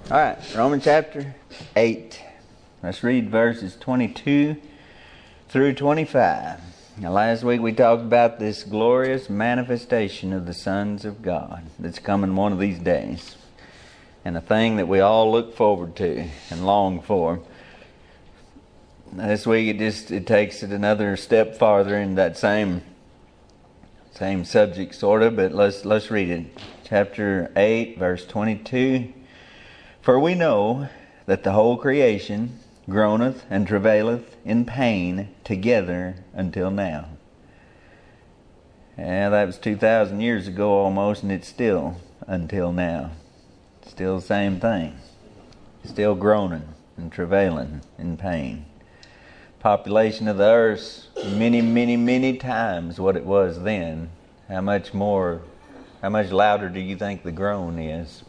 All right, Romans chapter 8. Let's read verses 22 through 25. Now, last week we talked about this glorious manifestation of the sons of God that's coming one of these days. And a thing that we all look forward to and long for. This week it takes it another step farther in that same subject sort of, but let's read it. Chapter 8, verse 22. For we know that the whole creation groaneth and travaileth in pain together until now. Yeah, that was 2,000 years ago almost, and it's still until now. Still the same thing. Still groaning and travailing in pain. Population of the earth many times what it was then. How much louder do you think the groan is?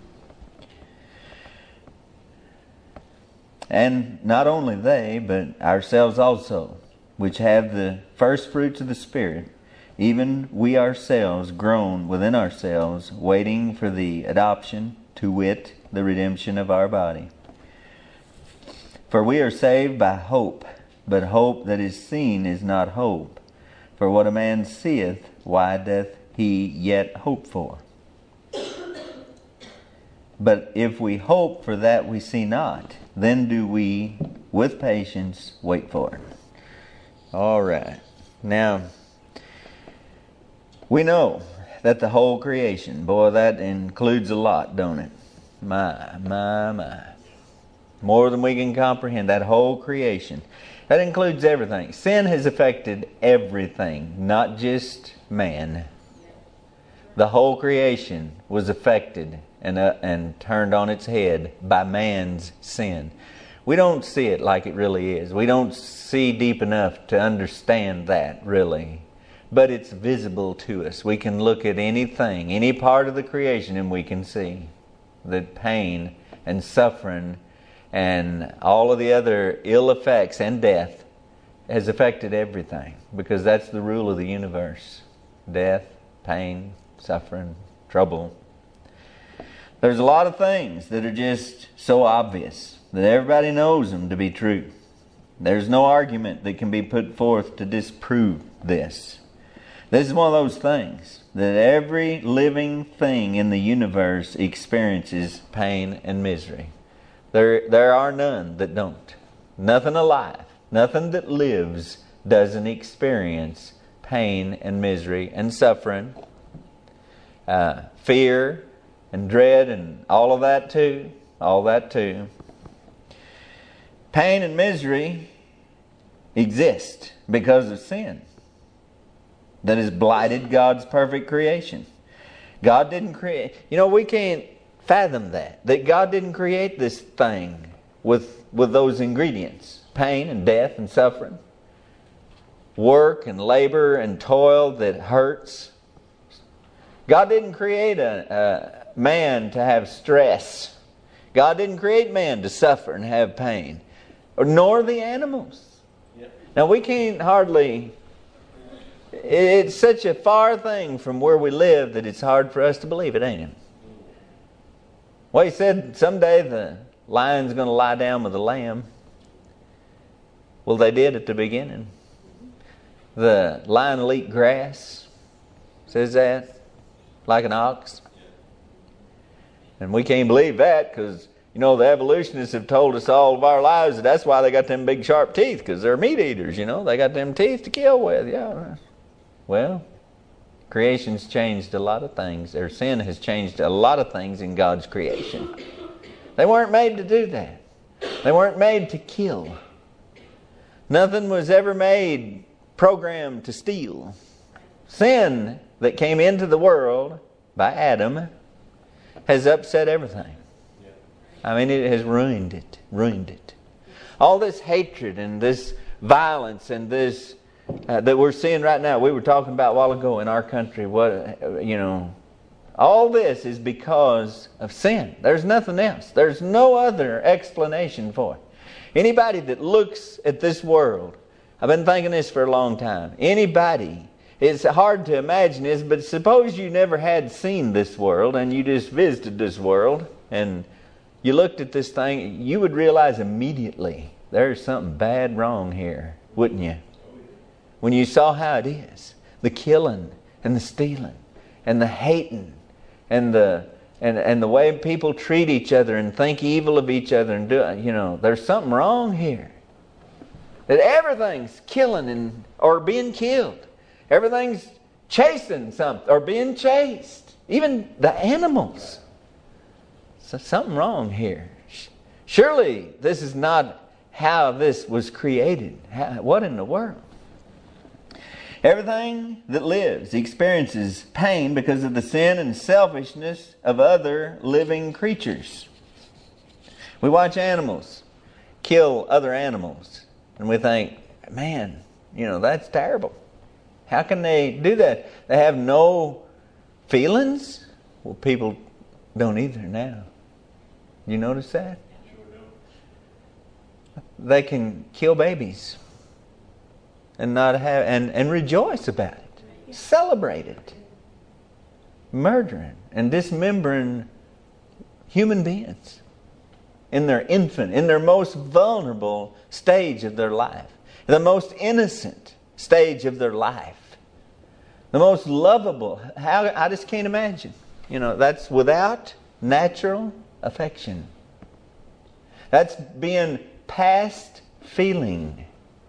And not only they, but ourselves also, which have the first fruits of the Spirit, even we ourselves groan within ourselves, waiting for the adoption, to wit, the redemption of our body. For we are saved by hope, but hope that is seen is not hope. For what a man seeth, why doth he yet hope for? But if we hope for that we see not, then do we, with patience, wait for it. All right. Now, we know that the whole creation, boy, that includes a lot, don't it? My. More than we can comprehend, that whole creation. That includes everything. Sin has affected everything, not just man. The whole creation was affected and turned on its head by man's sin. We don't see it like it really is. We don't see deep enough to understand that, really. But it's visible to us. We can look at anything, any part of the creation, and we can see that pain and suffering and all of the other ill effects and death has affected everything. Because that's the rule of the universe. Death, pain, suffering, trouble. There's a lot of things that are just so obvious that everybody knows them to be true. There's no argument that can be put forth to disprove this. This is one of those things that every living thing in the universe experiences pain and misery. There are none that don't. Nothing alive, nothing that lives doesn't experience pain and misery and suffering, fear and dread and all of that too. All that too. Pain and misery exist because of sin that has blighted God's perfect creation. God didn't create... we can't fathom that God didn't create this thing with those ingredients. Pain and death and suffering. Work and labor and toil that hurts. God didn't create a man to have stress. God didn't create man to suffer and have pain. Nor the animals. Yep. Now we can't hardly... It's such a far thing from where we live that it's hard for us to believe it, ain't it? Well, he said someday the lion's going to lie down with the lamb. Well, they did at the beginning. The lion will eat grass. Says that. Like an ox. And we can't believe that because, the evolutionists have told us all of our lives that that's why they got them big sharp teeth, because they're meat eaters, They got them teeth to kill with, yeah. Well, creation's changed a lot of things. Or sin has changed a lot of things in God's creation. They weren't made to do that. They weren't made to kill. Nothing was ever made programmed to steal. Sin that came into the world by Adam has upset everything. I mean, it has ruined it. All this hatred and this violence and this that we're seeing right now, we were talking about a while ago in our country, all this is because of sin. There's nothing else. There's no other explanation for it. Anybody that looks at this world, I've been thinking this for a long time. Anybody, it's hard to imagine this, but suppose you never had seen this world and you just visited this world and you looked at this thing, you would realize immediately there's something bad wrong here, wouldn't you? When you saw how it is, the killing and the stealing and the hating and the way people treat each other and think evil of each other and do, there's something wrong here. That everything's killing or being killed. Everything's chasing something or being chased. Even the animals. So something wrong here. Surely this is not how this was created. What in the world? Everything that lives experiences pain because of the sin and selfishness of other living creatures. We watch animals kill other animals and we think, man, that's terrible. How can they do that? They have no feelings? Well, people don't either now. You notice that? They can kill babies and not have and rejoice about it, celebrate it, murdering and dismembering human beings in their infant, in their most vulnerable stage of their life, the most innocent stage of their life, the most lovable. I just can't imagine. That's without natural affection. That's being past feeling.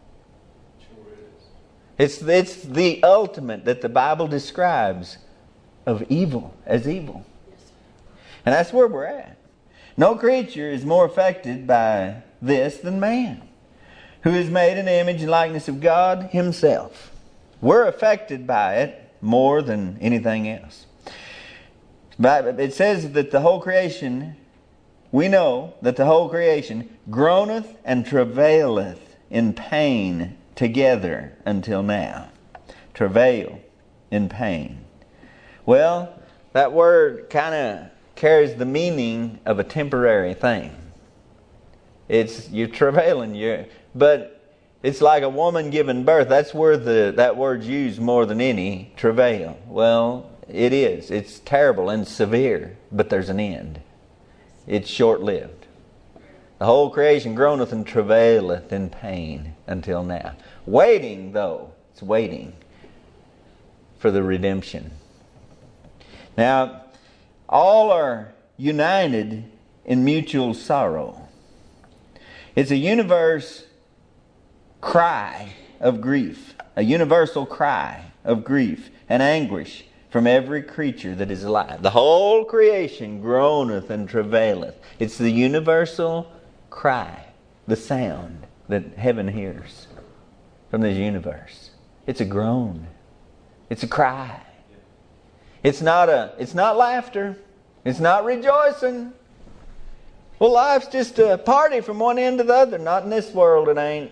It's the ultimate that the Bible describes of evil as evil. And that's where we're at. No creature is more affected by this than man, who is made in the image and likeness of God Himself. We're affected by it more than anything else. But it says that the whole creation, we know that the whole creation groaneth and travaileth in pain together until now. Travail in pain. Well, that word kind of carries the meaning of a temporary thing. You're travailing, but it's like a woman giving birth. That's where that word's used more than any, travail. Well, it is. It's terrible and severe, but there's an end. It's short-lived. The whole creation groaneth and travaileth in pain until now. Waiting, though. It's waiting for the redemption. Now, all are united in mutual sorrow. It's a universe cry of grief. A universal cry of grief and anguish from every creature that is alive. The whole creation groaneth and travaileth. It's the universal cry, the sound that heaven hears from this universe. It's a groan. It's a cry. It's not laughter. It's not rejoicing. Well, life's just a party from one end to the other. Not in this world, it ain't.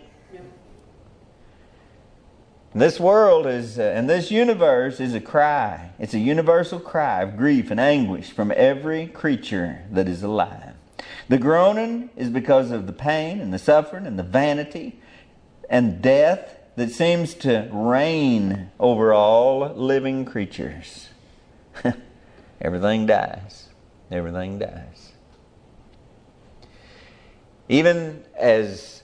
This world is, and this universe is a cry. It's a universal cry of grief and anguish from every creature that is alive. The groaning is because of the pain and the suffering and the vanity and death that seems to reign over all living creatures. Everything dies. Everything dies. Even as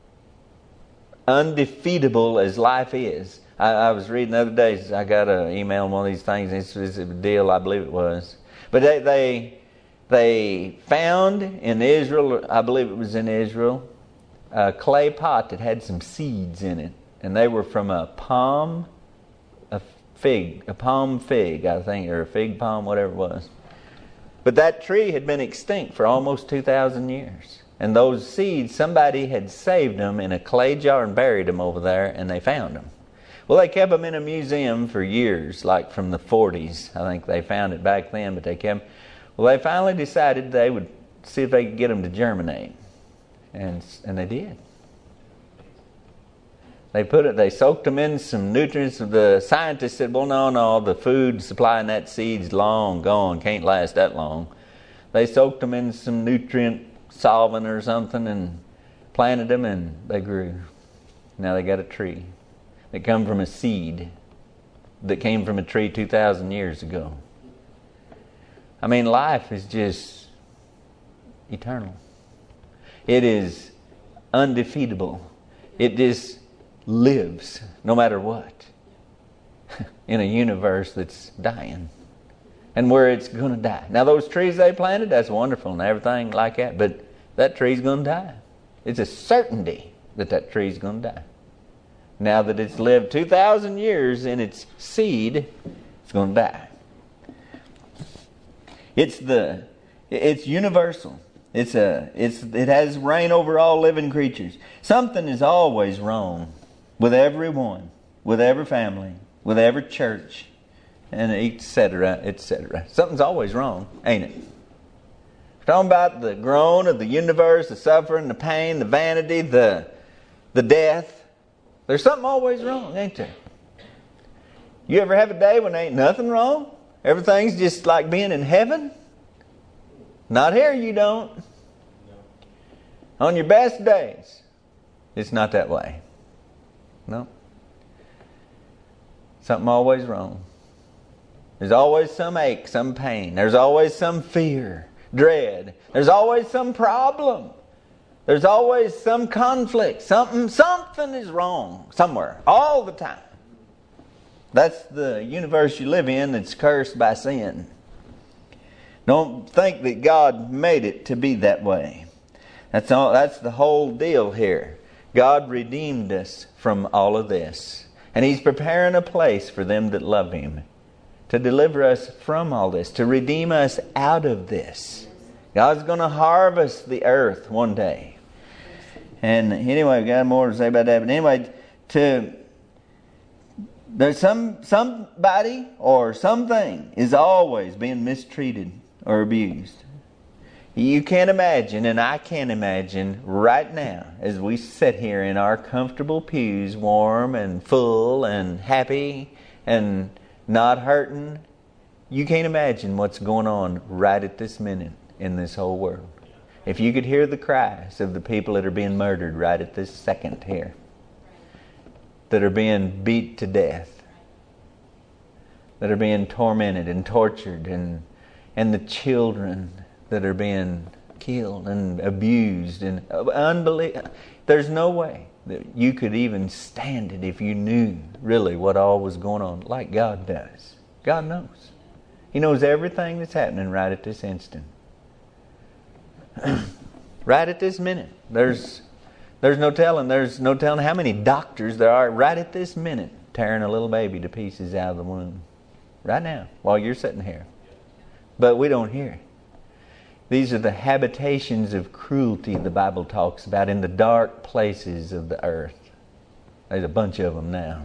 undefeatable as life is. I was reading the other day, I got an email on one of these things, it's a deal, I believe it was. But they found in Israel, I believe it was in Israel, a clay pot that had some seeds in it. And they were from a palm fig, I think, or a fig palm, whatever it was. But that tree had been extinct for almost 2,000 years. And those seeds, somebody had saved them in a clay jar and buried them over there, and they found them. Well, they kept them in a museum for years, like from the 40s. I think they found it back then, but they kept them. Well, they finally decided they would see if they could get them to germinate. And they did. They soaked them in some nutrients. The scientists said, well, no, the food supply in that seed's long gone, can't last that long. They soaked them in some nutrient solvent or something and planted them, and they grew. Now they got a tree that come from a seed that came from a tree 2,000 years ago. I mean, life is just eternal. It is undefeatable. It just lives no matter what in a universe that's dying and where it's going to die. Now those trees they planted, that's wonderful and everything like that, but that tree's going to die. It's a certainty that that tree's going to die. Now that it's lived 2,000 years in its seed, it's going to die. It's universal. It has reign over all living creatures. Something is always wrong with everyone, with every family, with every church, and etc., etc. Something's always wrong, ain't it? We're talking about the groan of the universe, the suffering, the pain, the vanity, the death. There's something always wrong, ain't there? You ever have a day when there ain't nothing wrong? Everything's just like being in heaven? Not here, you don't. On your best days, it's not that way. No. Something always wrong. There's always some ache, some pain. There's always some fear, dread. There's always some problem. There's always some conflict. Something is wrong somewhere, all the time. That's the universe you live in that's cursed by sin. Don't think that God made it to be that way. That's the whole deal here. God redeemed us from all of this. And He's preparing a place for them that love Him to deliver us from all this, to redeem us out of this. God's going to harvest the earth one day. And anyway, we've got more to say about that. But anyway, there's somebody or something is always being mistreated or abused. You can't imagine, and I can't imagine right now, as we sit here in our comfortable pews, warm and full and happy and not hurting. You can't imagine what's going on right at this minute in this whole world. If you could hear the cries of the people that are being murdered right at this second here, that are being beat to death, that are being tormented and tortured, and the children that are being killed and abused and unbelievable. There's no way that you could even stand it if you knew really what all was going on like God does. God knows. He knows everything that's happening right at this instant. Right at this minute. There's no telling how many doctors there are right at this minute tearing a little baby to pieces out of the womb. Right now, while you're sitting here. But we don't hear it. These are the habitations of cruelty the Bible talks about in the dark places of the earth. There's a bunch of them now.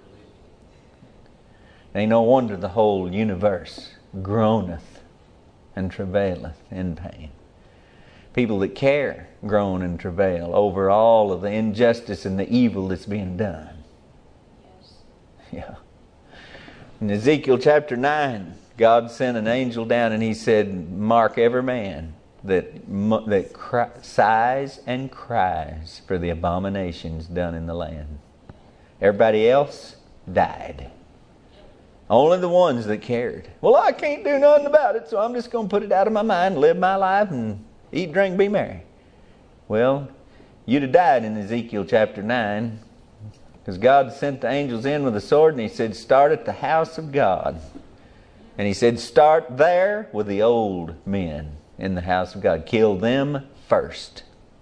Ain't no wonder the whole universe groaneth and travaileth in pain. People that care groan and travail over all of the injustice and the evil that's being done. Yes. Yeah. In Ezekiel chapter 9, God sent an angel down and He said, mark every man that sighs and cries for the abominations done in the land. Everybody else died. Only the ones that cared. Well, I can't do nothing about it, so I'm just going to put it out of my mind, live my life, and eat, drink, be merry. Well, you'd have died in Ezekiel chapter 9, because God sent the angels in with a sword and He said, start at the house of God. And He said, start there with the old men in the house of God. Kill them first.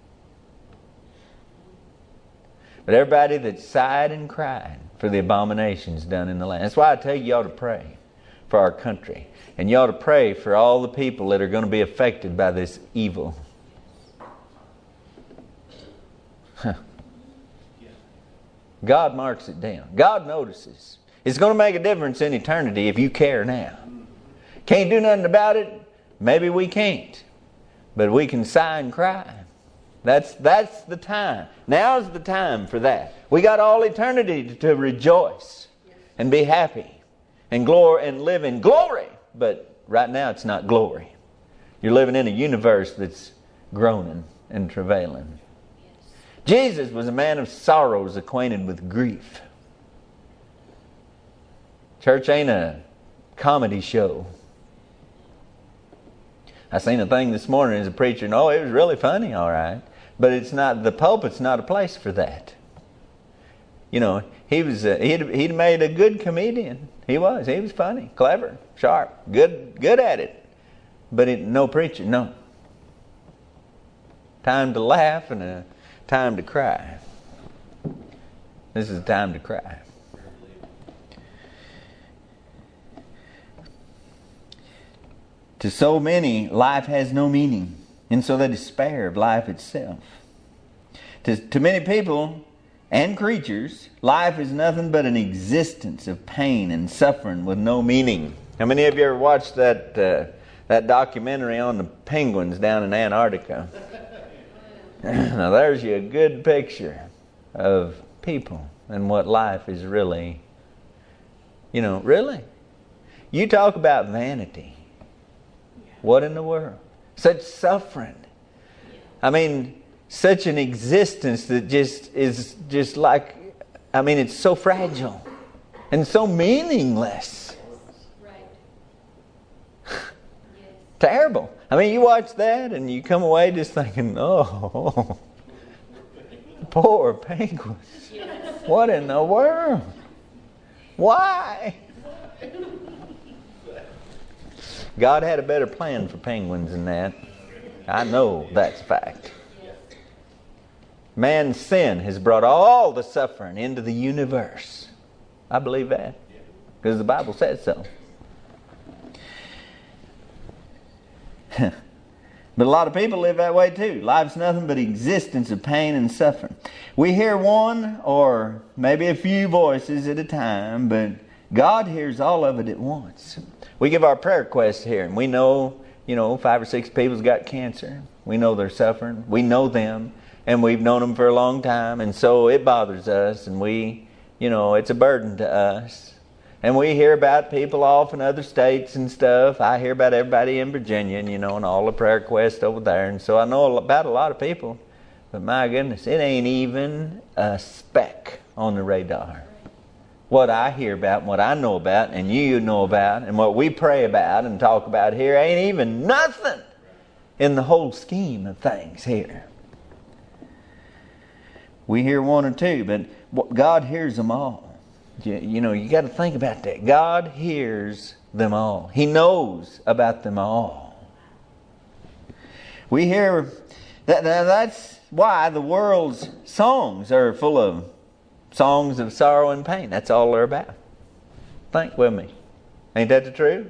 But everybody that sighed and cried for the abominations done in the land. That's why I tell you ought to pray for our country. And you ought to pray for all the people that are going to be affected by this evil. God marks it down. God notices. It's going to make a difference in eternity if you care now. Can't do nothing about it? Maybe we can't. But we can sigh and cry. That's the time. Now's the time for that. We got all eternity to rejoice and be happy and live in glory. But right now it's not glory. You're living in a universe that's groaning and travailing. Jesus was a man of sorrows, acquainted with grief. Church ain't a comedy show. I seen a thing this morning as a preacher, and it was really funny, all right. But it's not, the pulpit's not a place for that. You know, he'd made a good comedian. He was funny, clever, sharp, good at it. But no preacher, no. Time to laugh and a time to cry. This is a time to cry. To so many, life has no meaning, and so they despair of life itself. To many people and creatures, life is nothing but an existence of pain and suffering with no meaning. How many of you ever watched that documentary on the penguins down in Antarctica? Now there's you a good picture of people and what life is really. Really. You talk about vanity. What in the world? Such suffering. I mean, such an existence that is just like, it's so fragile and so meaningless. Right. Terrible. You watch that and you come away just thinking, oh, poor penguins. What in the world? Why? God had a better plan for penguins than that. I know that's a fact. Man's sin has brought all the suffering into the universe. I believe that. Because the Bible says so. But a lot of people live that way too. Life's nothing but existence of pain and suffering. We hear one or maybe a few voices at a time, but God hears all of it at once. We give our prayer requests here, and we know, 5 or 6 people's got cancer. We know they're suffering. We know them, and we've known them for a long time, and so it bothers us, and it's a burden to us. And we hear about people off in other states and stuff. I hear about everybody in Virginia, and all the prayer requests over there, and so I know about a lot of people. But my goodness, it ain't even a speck on the radar. What I hear about, and what I know about, and you know about, and what we pray about and talk about here ain't even nothing in the whole scheme of things here. We hear one or two, but God hears them all. You got to think about that. God hears them all. He knows about them all. We hear that. That's why the world's songs are full of songs of sorrow and pain. That's all they're about. Think with me. Ain't that the truth?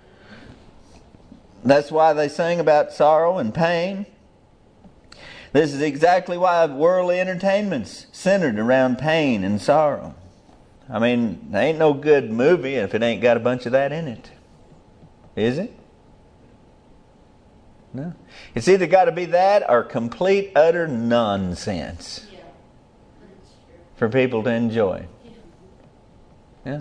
That's why they sing about sorrow and pain. This is exactly why worldly entertainment's centered around pain and sorrow. There ain't no good movie if it ain't got a bunch of that in it. Is it? No. It's either got to be that or complete, utter nonsense. Yeah. That's true. For people to enjoy. Yeah.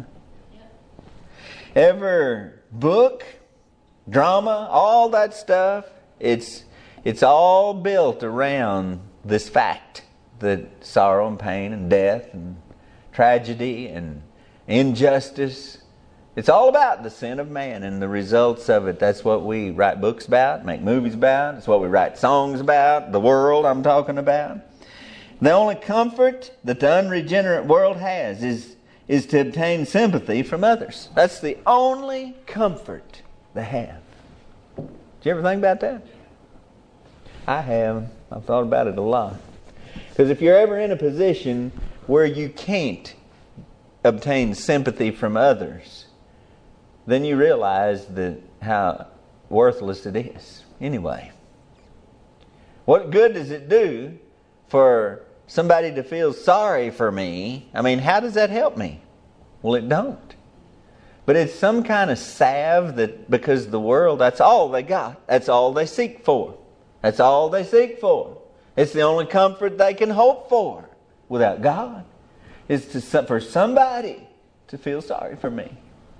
Every book, drama, all that stuff, it's all built around this fact that sorrow and pain and death and tragedy and injustice, it's all about the sin of man and the results of it. That's what we write books about, make movies about. It's what we write songs about, the world I'm talking about. The only comfort that the unregenerate world has is to obtain sympathy from others. That's the only comfort they have. Did you ever think about that? I have. I've thought about it a lot. Because if you're ever in a position where you can't obtain sympathy from others, then you realize that how worthless it is. Anyway, what good does it do for somebody to feel sorry for me? How does that help me? Well, it don't. But it's some kind of salve that, because the world, that's all they got. That's all they seek for. That's all they seek for. It's the only comfort they can hope for without God. Is for somebody to feel sorry for me.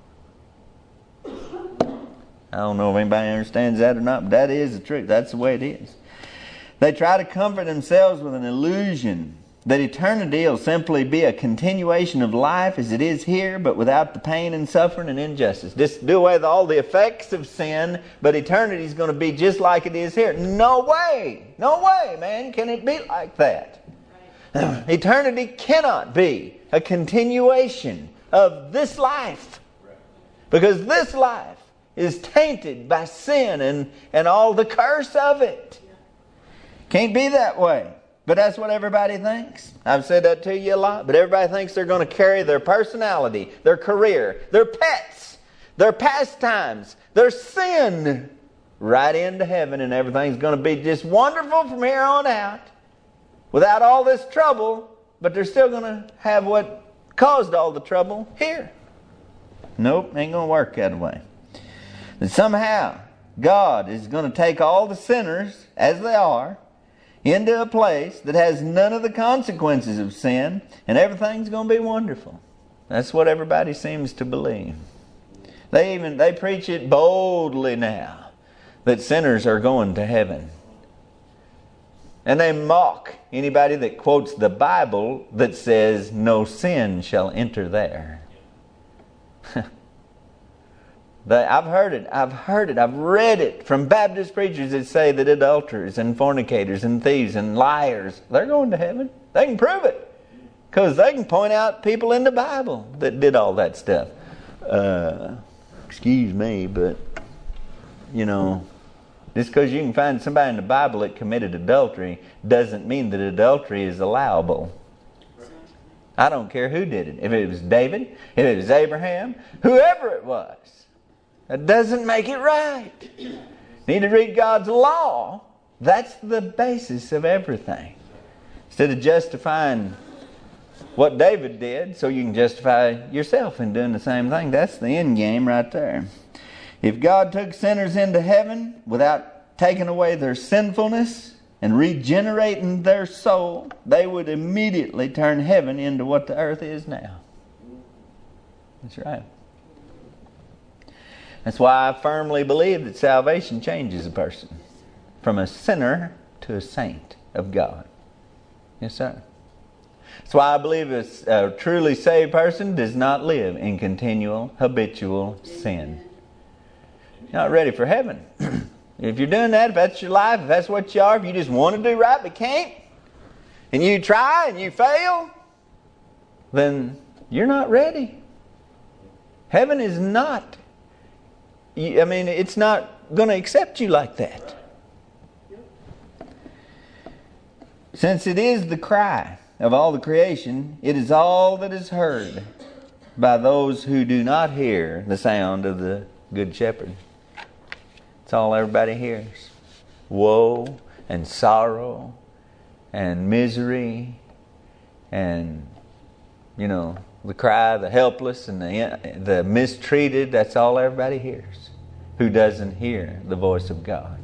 I don't know if anybody understands that or not, but that is the truth. That's the way it is. They try to comfort themselves with an illusion that eternity will simply be a continuation of life as it is here, but without the pain and suffering and injustice. Just do away with all the effects of sin, but eternity is going to be just like it is here. No way! No way, man, can it be like that? Right. Eternity cannot be a continuation of this life. Right. Because this life is tainted by sin and all the curse of it. Can't be that way. But that's what everybody thinks. I've said that to you a lot. But everybody thinks they're going to carry their personality, their career, their pets, their pastimes, their sin right into heaven. And everything's going to be just wonderful from here on out. Without all this trouble. But they're still going to have what caused all the trouble here. Nope, ain't going to work that way. And somehow God is going to take all the sinners as they are into a place that has none of the consequences of sin, and everything's going to be wonderful. That's what everybody seems to believe. They preach it boldly now, that sinners are going to heaven. And they mock anybody that quotes the Bible that says, no sin shall enter there. I've heard it. I've read it from Baptist preachers that say that adulterers and fornicators and thieves and liars, they're going to heaven. They can prove it. Because they can point out people in the Bible that did all that stuff. Excuse me, but, just because you can find somebody in the Bible that committed adultery doesn't mean that adultery is allowable. I don't care who did it. If it was David, if it was Abraham, whoever it was. That doesn't make it right. Need to read God's law. That's the basis of everything. Instead of justifying what David did, so you can justify yourself in doing the same thing. That's the end game right there. If God took sinners into heaven without taking away their sinfulness and regenerating their soul, they would immediately turn heaven into what the earth is now. That's right. That's why I firmly believe that salvation changes a person from a sinner to a saint of God. Yes, sir. That's why I believe a truly saved person does not live in continual, habitual sin. You're not ready for heaven. If you're doing that, if that's your life, if that's what you are, if you just want to do right but can't, and you try and you fail, then you're not ready. Heaven is not... it's not going to accept you like that. Since it is the cry of all the creation, it is all that is heard by those who do not hear the sound of the Good Shepherd. It's all everybody hears. Woe and sorrow and misery and, the cry of the helpless and the mistreated. That's all everybody hears who doesn't hear the voice of God.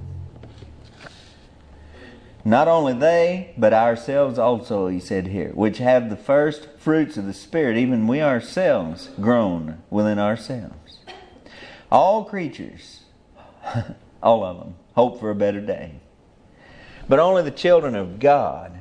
Not only they, but ourselves also, he said here, which have the first fruits of the Spirit, even we ourselves groan within ourselves. All creatures, all of them, hope for a better day. But only the children of God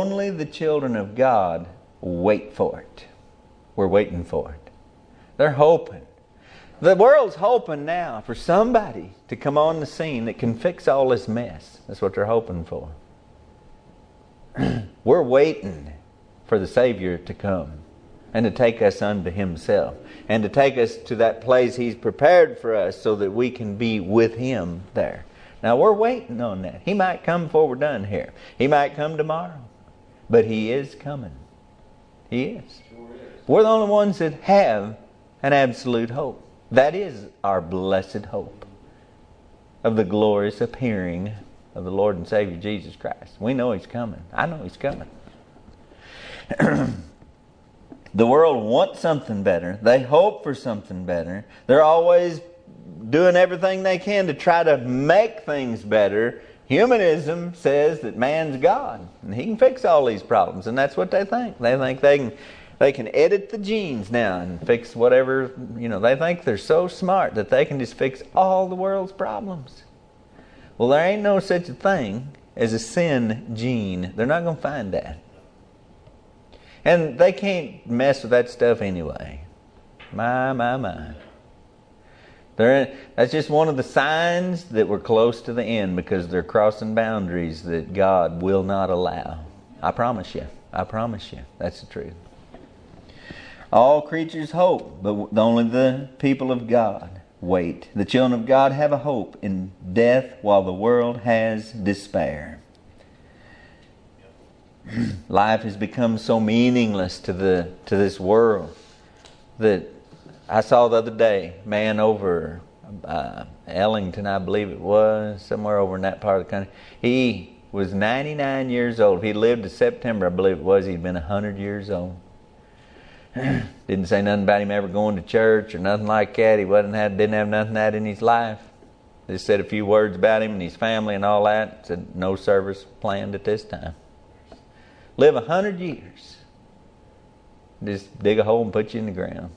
wait for it. We're waiting for it. They're hoping. The world's hoping now for somebody to come on the scene that can fix all this mess. That's what they're hoping for. We're waiting for the Savior to come and to take us unto Himself and to take us to that place He's prepared for us so that we can be with Him there. Now we're waiting on that. He might come before we're done here. He might come tomorrow. But He is coming. He is. We're the only ones that have an absolute hope. That is our blessed hope of the glorious appearing of the Lord and Savior Jesus Christ. We know He's coming. I know He's coming. The world wants something better. They hope for something better. They're always doing everything they can to try to make things better. Humanism says that man's God and he can fix all these problems, and that's what they think. They think they can edit the genes now and fix whatever, they think they're so smart that they can just fix all the world's problems. Well, there ain't no such a thing as a sin gene. They're not going to find that. And they can't mess with that stuff anyway. My. That's just one of the signs that we're close to the end, because they're crossing boundaries that God will not allow. I promise you. That's the truth. All creatures hope, but only the people of God wait. The children of God have a hope in death, while the world has despair. Life has become so meaningless to this world that I saw the other day, man over Ellington, I believe it was, somewhere over in that part of the country. He was 99 years old. If he lived to September, I believe it was, he'd been 100 years old. Didn't say nothing about him ever going to church or nothing like that. He didn't have nothing of that in his life. Just said a few words about him and his family and all that. Said no service planned at this time. Live 100 years. Just dig a hole and put you in the ground.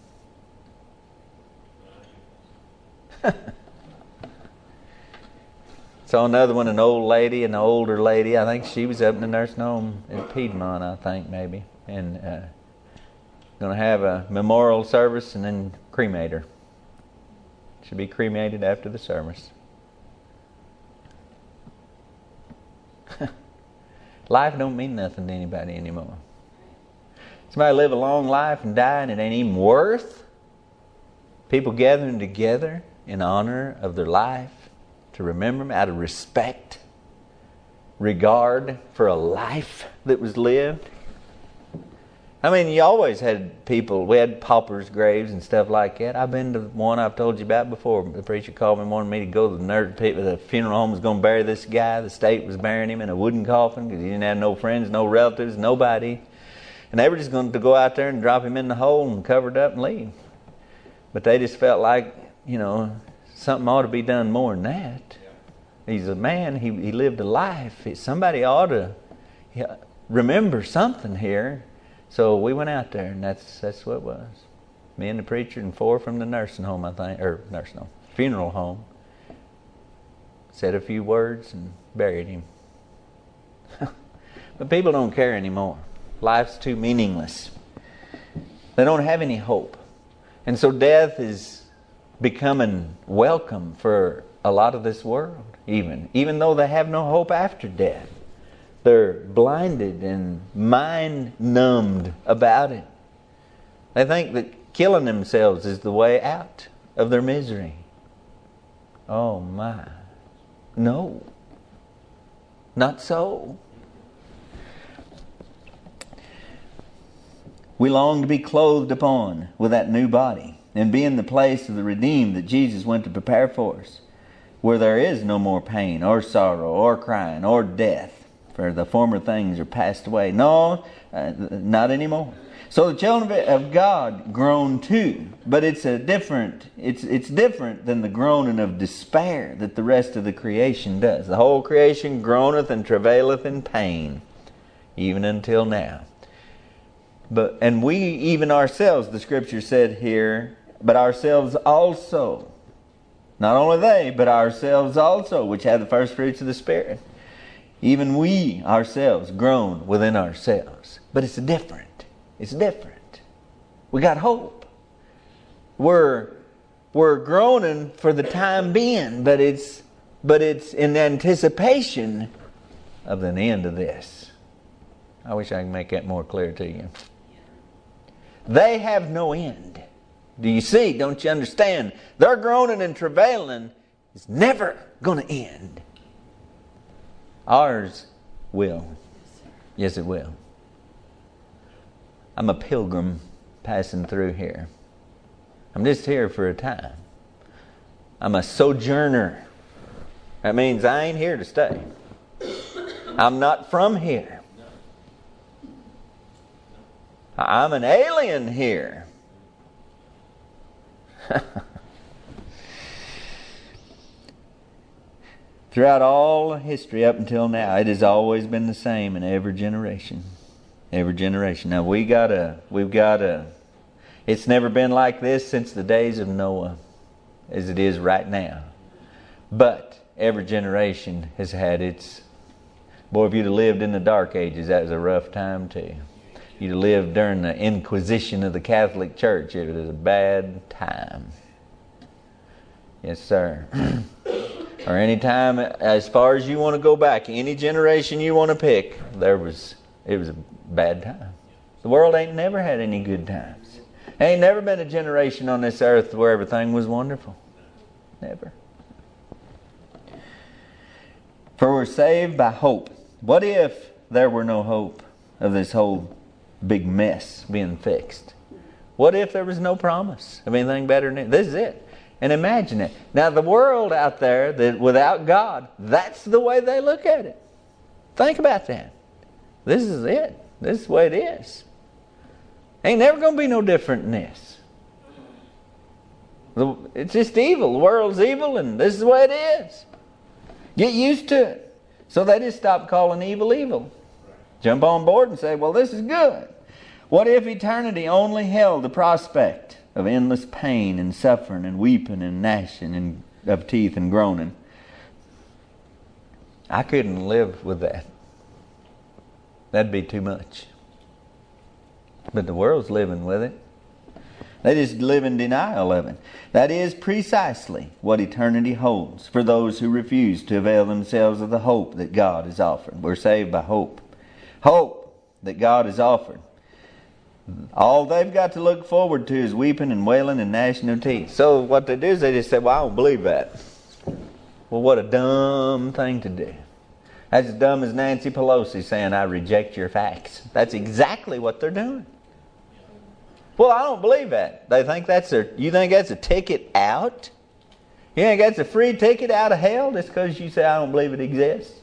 Saw another one, an older lady. I think she was up in the nursing home in Piedmont, I think, maybe. And going to have a memorial service and then cremate her. She'll be cremated after the service. Life don't mean nothing to anybody anymore. Somebody live a long life and die, and it ain't even worth people gathering together in honor of their life, to remember them out of respect, regard for a life that was lived. I mean, you always had people, we had paupers' graves and stuff like that. I've been to one I've told you about before. The preacher called me and wanted me to go to the funeral home was going to bury this guy. The state was burying him in a wooden coffin because he didn't have no friends, no relatives, nobody. And they were just going to go out there and drop him in the hole and cover it up and leave. But they just felt like, something ought to be done more than that. He's a man. He lived a life. Somebody ought to remember something here. So we went out there, and that's what it was. Me and the preacher and 4 from the nursing home, I think, or funeral home. Said a few words and buried him. But people don't care anymore. Life's too meaningless. They don't have any hope. And so death is becoming welcome for a lot of this world, even though they have no hope after death. They're blinded and mind-numbed about it. They think that killing themselves is the way out of their misery. Oh my. No. Not so. We long to be clothed upon with that new body and be in the place of the redeemed that Jesus went to prepare for us, where there is no more pain or sorrow or crying or death, for the former things are passed away. No, not anymore. So the children of God groan too, but it's different than the groaning of despair that the rest of the creation does. The whole creation groaneth and travaileth in pain, even until now. And we even ourselves, the Scripture said here, but ourselves also, not only they, but ourselves also, which have the first fruits of the Spirit. Even we ourselves groan within ourselves. But it's different. It's different. We got hope. We're groaning for the time being, but it's in anticipation of the end of this. I wish I could make that more clear to you. They have no end. Do you see? Don't you understand? Their groaning and travailing is never going to end. Ours will. Yes, it will. I'm a pilgrim passing through here. I'm just here for a time. I'm a sojourner. That means I ain't here to stay. I'm not from here. I'm an alien here. Throughout all history up until now, it has always been the same in every generation. Every generation. Now we've got to, it's never been like this since the days of Noah as it is right now. But every generation has had its, boy, if you'd have lived in the dark ages, that was a rough time too. you lived during the Inquisition of the Catholic Church, it was a bad time. Yes, sir. Or any time, as far as you want to go back, any generation you want to pick, it was a bad time. The world ain't never had any good times. There ain't never been a generation on this earth where everything was wonderful. Never. For we're saved by hope. What if there were no hope of this whole big mess being fixed? What if there was no promise of anything better than this? This is it. And imagine it. Now the world out there, that without God, that's the way they look at it. Think about that. This is it. This is the way it is. Ain't never going to be no different than this. It's just evil. The world's evil, and this is the way it is. Get used to it. So they just stop calling evil evil. Jump on board and say, well, this is good. What if eternity only held the prospect of endless pain and suffering and weeping and gnashing of teeth and groaning? I couldn't live with that. That'd be too much. But the world's living with it. They just live in denial of it. That is precisely what eternity holds for those who refuse to avail themselves of the hope that God has offered. We're saved by hope. Hope that God has offered. All they've got to look forward to is weeping and wailing and gnashing of teeth. So what they do is they just say, well, I don't believe that. Well, what a dumb thing to do. That's as dumb as Nancy Pelosi saying, I reject your facts. That's exactly what they're doing. Well, I don't believe that. They think you think that's a ticket out? You think that's a free ticket out of hell just because you say I don't believe it exists?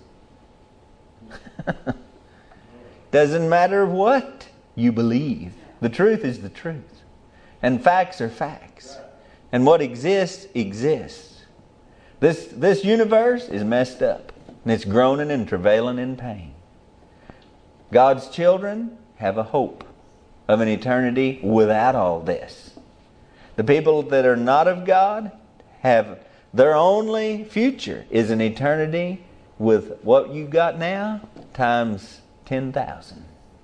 Doesn't matter what you believe. The truth is the truth. And facts are facts. And what exists, exists. This universe is messed up. And it's groaning and travailing in pain. God's children have a hope of an eternity without all this. The people that are not of God have their only future is an eternity with what you got now times 10,000.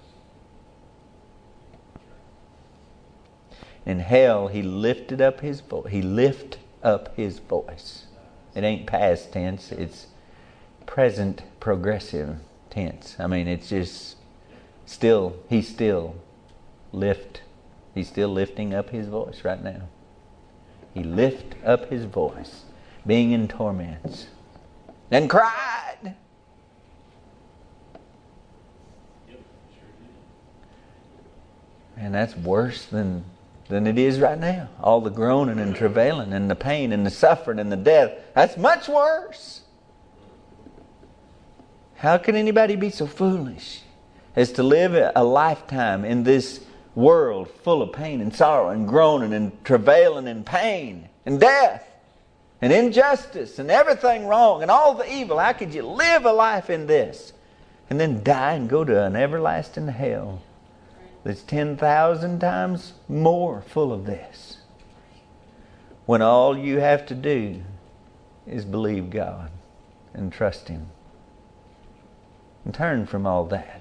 In hell, he lifted up his voice. He lift up his voice. It ain't past tense. It's present progressive tense. I mean, it's just he's still lifting up his voice right now. He lift up his voice, being in torments, and cried. And that's worse than it is right now. All the groaning and travailing and the pain and the suffering and the death. That's much worse. How can anybody be so foolish as to live a lifetime in this world full of pain and sorrow and groaning and travailing and pain and death and injustice and everything wrong and all the evil? How could you live a life in this and then die and go to an everlasting hell that's 10,000 times more full of this, when all you have to do is believe God and trust Him and turn from all that?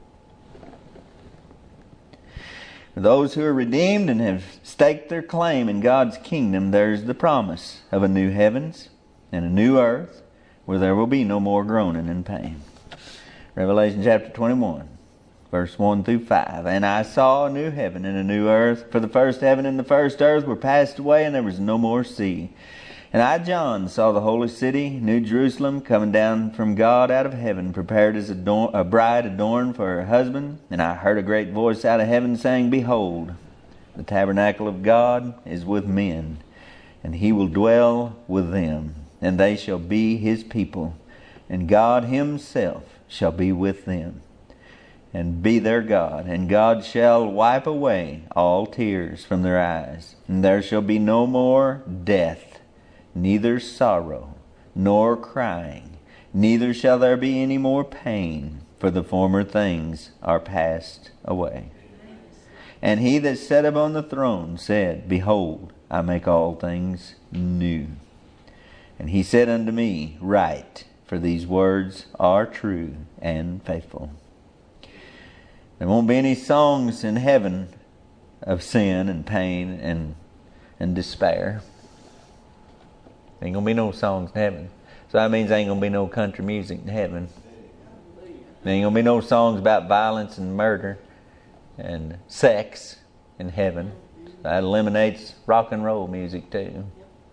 For those who are redeemed and have staked their claim in God's kingdom, there's the promise of a new heavens and a new earth where there will be no more groaning and pain. Revelation chapter 21. Verse 1 through 5. And I saw a new heaven and a new earth, for the first heaven and the first earth were passed away, and there was no more sea. And I, John, saw the holy city, New Jerusalem, coming down from God out of heaven, prepared as a bride adorned for her husband. And I heard a great voice out of heaven saying, Behold, the tabernacle of God is with men, and He will dwell with them, and they shall be His people, and God Himself shall be with them, and be their God. And God shall wipe away all tears from their eyes. And there shall be no more death, neither sorrow, nor crying, neither shall there be any more pain, for the former things are passed away. And He that sat upon the throne said, Behold, I make all things new. And He said unto me, Write, for these words are true and faithful. There won't be any songs in heaven of sin and pain and despair. There ain't going to be no songs in heaven. So that means there ain't going to be no country music in heaven. There ain't going to be no songs about violence and murder and sex in heaven. That eliminates rock and roll music too.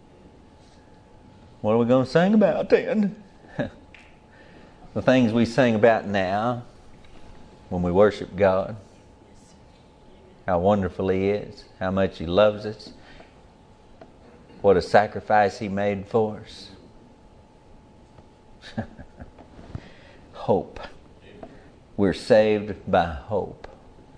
What are we going to sing about then? The things we sing about now when we worship God. How wonderful He is. How much He loves us. What a sacrifice He made for us. Hope. We're saved by hope.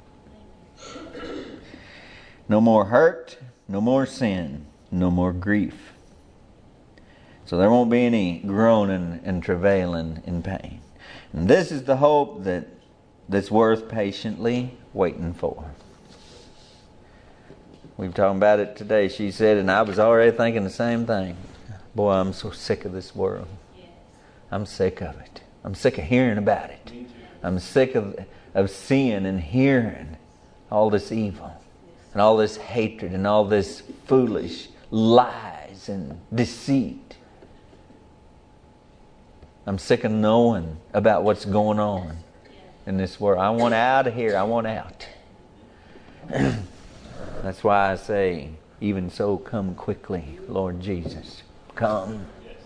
No more hurt, no more sin, no more grief. So there won't be any groaning and travailing in pain. And this is the hope that's worth patiently waiting for. We've talked about it today. She said, and I was already thinking the same thing. Boy, I'm so sick of this world. I'm sick of it. I'm sick of hearing about it. I'm sick of seeing and hearing all this evil and all this hatred and all this foolish lies and deceit. I'm sick of knowing about what's going on in this world. I want out of here. I want out. That's why I say, even so, come quickly, Lord Jesus. Come.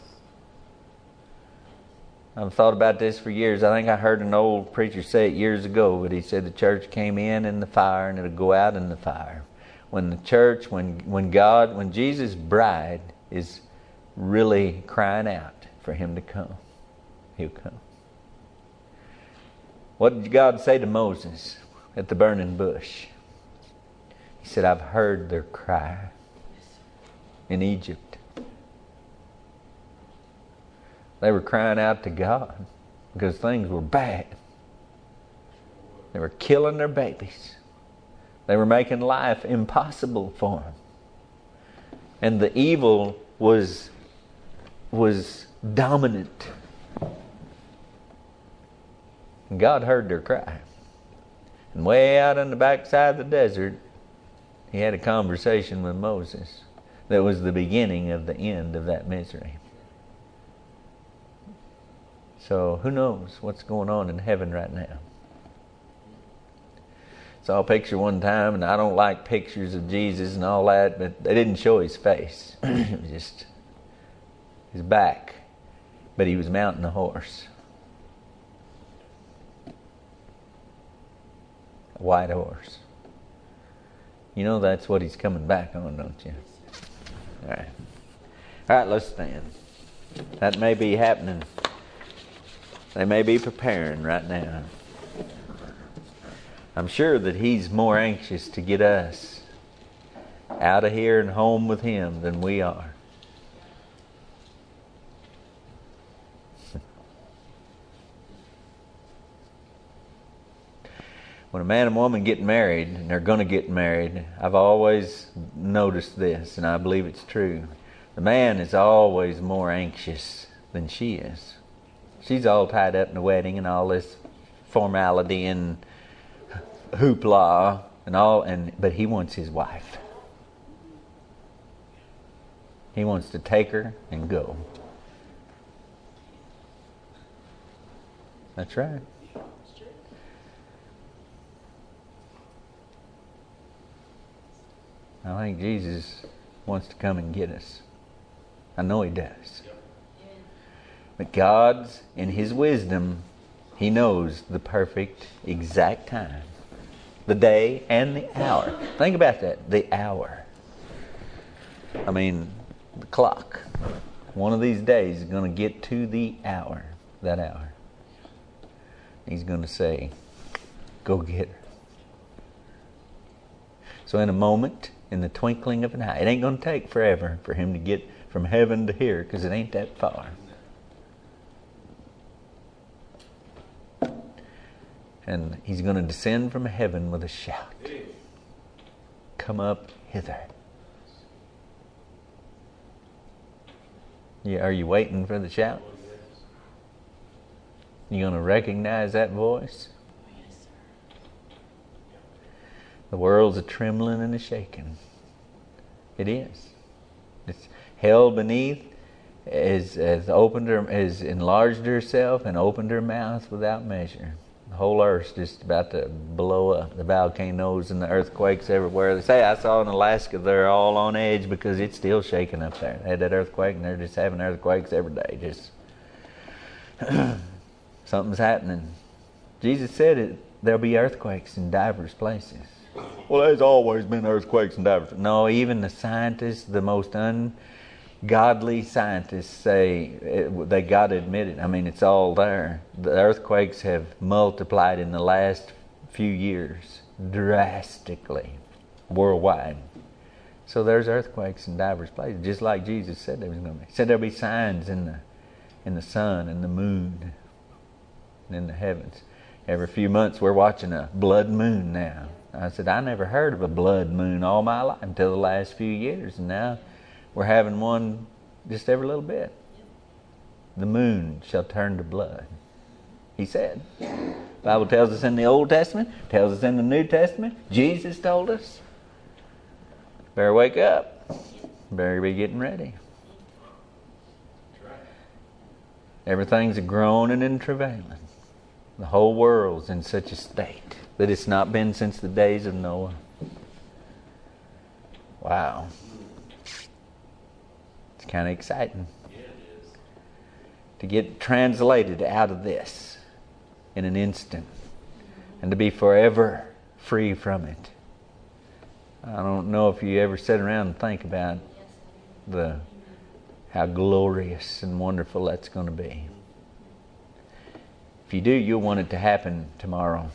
I've thought about this for years. I think I heard an old preacher say it years ago, but he said the church came in the fire and it'll go out in the fire. When the church, when Jesus' bride is really crying out for Him to come, He'll come. What did God say to Moses at the burning bush? He said, I've heard their cry in Egypt. They were crying out to God because things were bad. They were killing their babies. They were making life impossible for them. And the evil was dominant. And God heard their cry. And way out on the backside of the desert, He had a conversation with Moses that was the beginning of the end of that misery. So who knows what's going on in heaven right now? Saw a picture one time, and I don't like pictures of Jesus and all that, but they didn't show His face. It was just His back. But He was mounting a horse. A white horse. You know that's what He's coming back on, don't you? All right. All right, let's stand. That may be happening. They may be preparing right now. I'm sure that He's more anxious to get us out of here and home with Him than we are. When a man and woman get married, and they're going to get married, I've always noticed this, and I believe it's true. The man is always more anxious than she is. She's all tied up in the wedding and all this formality and hoopla and all, but he wants his wife. He wants to take her and go. That's right. I think Jesus wants to come and get us. I know He does. But God's, in His wisdom, He knows the perfect, exact time. The day and the hour. Think about that. The hour. I mean, the clock. One of these days is going to get to the hour. That hour. He's going to say, go get her. So in a moment, in the twinkling of an eye, it ain't going to take forever for Him to get from heaven to here, because it ain't that far. And He's going to descend from heaven with a shout. Come up hither. Are you waiting for the shout? You going to recognize that voice? The world's a trembling and a shaking. It is. It's hell beneath has enlarged herself and opened her mouth without measure. The whole earth's just about to blow up. The volcanoes and the earthquakes everywhere. They say I saw in Alaska they're all on edge because it's still shaking up there. They had that earthquake and they're just having earthquakes every day. Just something's happening. Jesus said there'll be earthquakes in divers places. Well, there's always been earthquakes in divers. No, even the scientists, the most ungodly scientists say they got to admit it. I mean, it's all there. The earthquakes have multiplied in the last few years drastically worldwide. So there's earthquakes in divers places, just like Jesus said there was going to be. He said there'll be signs in the sun and the moon and in the heavens. Every few months we're watching a blood moon now. I said, I never heard of a blood moon all my life until the last few years. And now we're having one just every little bit. The moon shall turn to blood, he said. The Bible tells us in the Old Testament, tells us in the New Testament. Jesus told us. Better wake up. Better be getting ready. Everything's a groaning and travailing. The whole world's in such a state that it's not been since the days of Noah. Wow. It's kind of exciting. Yeah, it is. To get translated out of this in an instant and to be forever free from it. I don't know if you ever sit around and think about how glorious and wonderful that's going to be. If you do, you'll want it to happen tomorrow.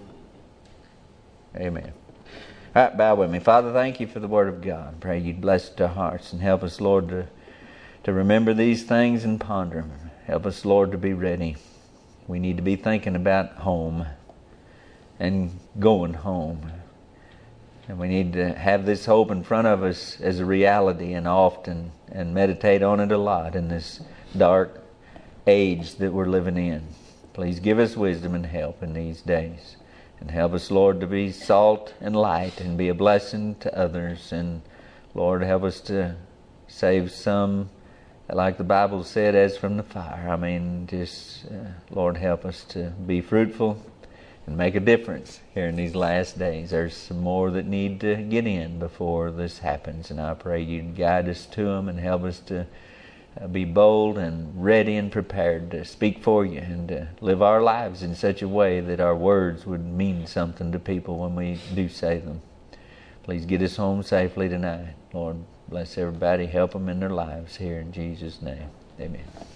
Amen. All right, bow with me. Father, thank you for the Word of God. Pray you'd bless it to our hearts and help us, Lord, to remember these things and ponder them. Help us, Lord, to be ready. We need to be thinking about home and going home. And we need to have this hope in front of us as a reality and often and meditate on it a lot in this dark age that we're living in. Please give us wisdom and help in these days. And help us, Lord, to be salt and light and be a blessing to others. And, Lord, help us to save some, like the Bible said, as from the fire. I mean, just, Lord, help us to be fruitful and make a difference here in these last days. There's some more that need to get in before this happens. And I pray you'd guide us to them and help us to be bold and ready and prepared to speak for you and to live our lives in such a way that our words would mean something to people when we do say them. Please get us home safely tonight. Lord, bless everybody. Help them in their lives here in Jesus' name. Amen.